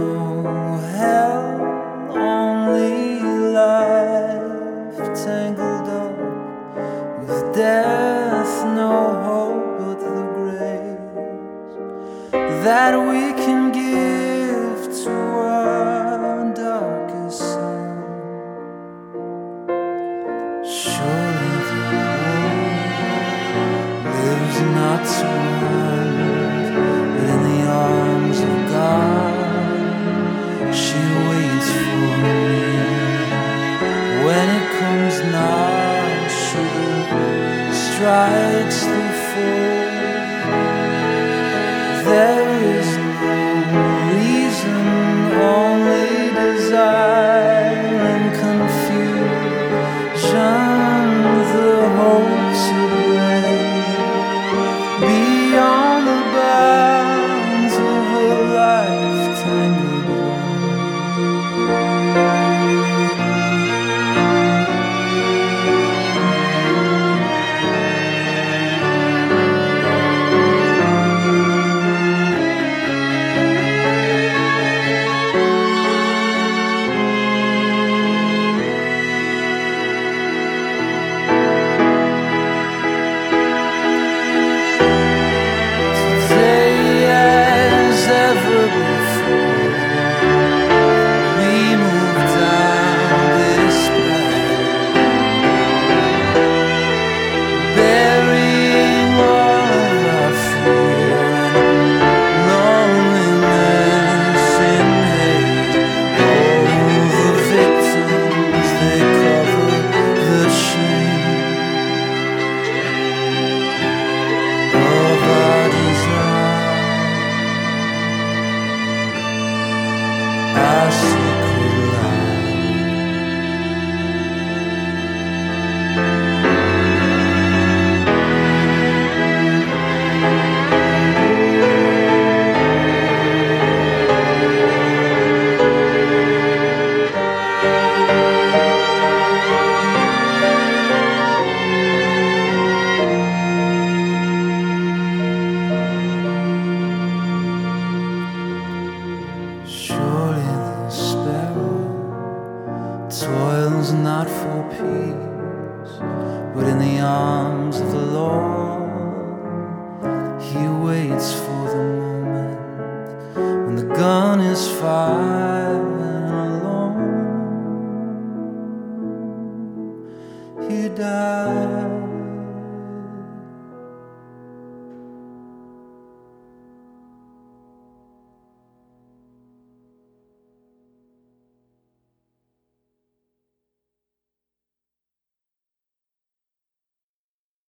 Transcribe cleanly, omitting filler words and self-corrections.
no hell, only life tangled up with death, no hope but the grace that we can give to our darkest sin. Surely the world lives not to end, but in the arms of God she waits for me. When it comes now, she strikes the foe. There is no reason, only desire and confusion, the hope to break beyond the bounds of a life tangled toils not for peace, but in the arms of the Lord he waits for the moment when the gun is fired alone. He died